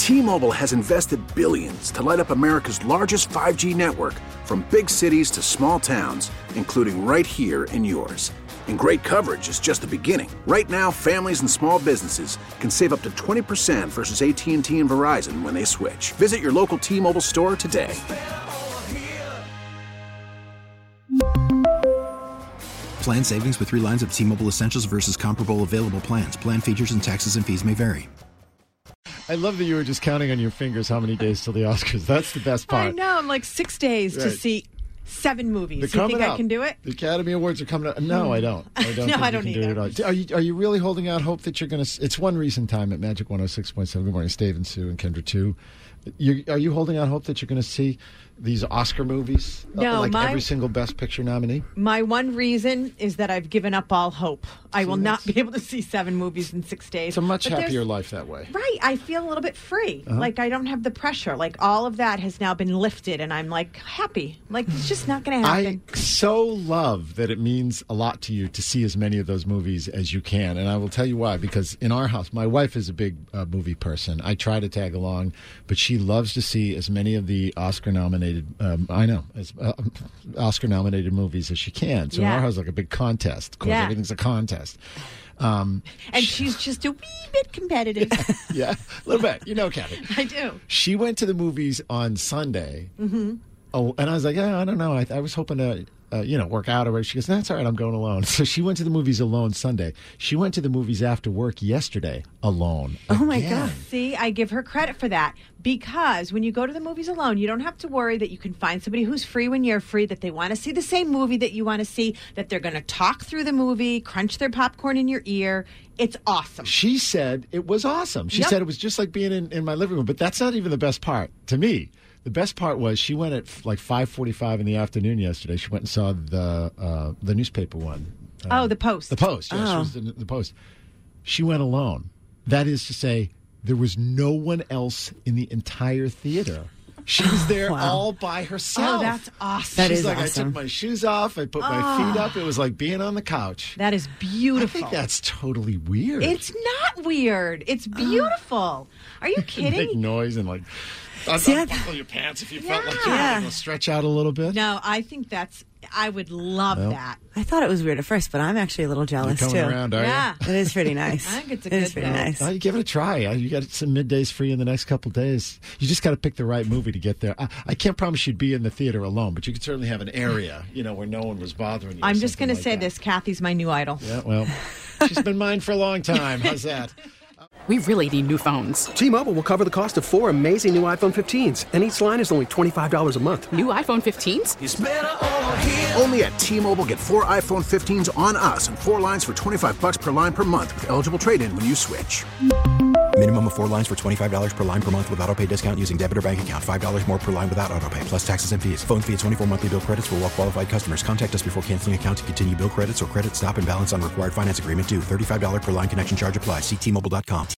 T-Mobile has invested billions to light up America's largest 5G network, from big cities to small towns, including right here in yours. And great coverage is just the beginning. Right now, families and small businesses can save up to 20% versus AT&T and Verizon when they switch. Visit your local T-Mobile store today. Plan savings with 3 lines of T-Mobile Essentials versus comparable available plans. Plan features and taxes and fees may vary. I love that you were just counting on your fingers how many days till the Oscars. That's the best part. I know. I'm like 6 days to see 7 movies. You think I can do it? The Academy Awards are coming up. No, I don't. I don't No, I don't either. Are you really holding out hope that you're going to... It's One Reason Time at Magic 106.7. Good morning, Steve and Sue and Kendra, too. Are you holding out hope that you're going to see these Oscar movies? No, every single Best Picture nominee? My one reason is that I've given up all hope. I will not be able to see 7 movies in 6 days. It's a much happier life that way. Right. I feel a little bit free. Like I don't have the pressure. Like all of that has now been lifted and I'm like happy. Like it's just not going to happen. I so love that it means a lot to you to see as many of those movies as you can. And I will tell you why. Because in our house, my wife is a big movie person. I try to tag along, but she loves to see as many of the Oscar-nominated, Oscar-nominated movies as she can. So in our house, like a big contest. Of course, everything's a contest. And she's just a wee bit competitive. Yeah, a little bit. You know, Kathy. I do. She went to the movies on Sunday. Mm-hmm. Oh, and I was like, I don't know. I was hoping to, work out or whatever. She goes, that's all right. I'm going alone. So she went to the movies alone Sunday. She went to the movies after work yesterday alone. Oh, my God. See, I give her credit for that. Because when you go to the movies alone, you don't have to worry that you can find somebody who's free when you're free, that they want to see the same movie that you want to see, that they're going to talk through the movie, crunch their popcorn in your ear. It's awesome. She said it was awesome. She said it was just like being in my living room. But that's not even the best part to me. The best part was she went at like 5:45 in the afternoon yesterday. She went and saw the newspaper one. The Post. The Post, yes. She was in the Post. She went alone. That is to say, there was no one else in the entire theater. She was there all by herself. Oh, that's awesome. She's like, awesome. I took my shoes off. I put my feet up. It was like being on the couch. That is beautiful. I think that's totally weird. It's not weird. It's beautiful. Are you kidding? Make noise and like... Unbuckle your pants if you felt like you were going to stretch out a little bit. No, I think I would love that. I thought it was weird at first, but I'm actually a little jealous You're too. coming around, are you? It is pretty nice. I think it's a good nice. You give it a try. You got some middays free in the next couple of days. You just got to pick the right movie to get there. I can't promise you'd be in the theater alone, but you could certainly have an area, where no one was bothering you. I'm just going to say this: Kathy's my new idol. Yeah, well, she's been mine for a long time. How's that? We really need new phones. T-Mobile will cover the cost of 4 amazing new iPhone 15s, and each line is only $25 a month. New iPhone 15s? It's better over here. Only at T-Mobile, get 4 iPhone 15s on us and 4 lines for $25 per line per month with eligible trade-in when you switch. Minimum of 4 lines for $25 per line per month with autopay discount using debit or bank account. $5 more per line without autopay, plus taxes and fees. Phone fee at 24 monthly bill credits for well-qualified customers. Contact us before canceling account to continue bill credits or credit stop and balance on required finance agreement due. $35 per line connection charge applies. See T-Mobile.com.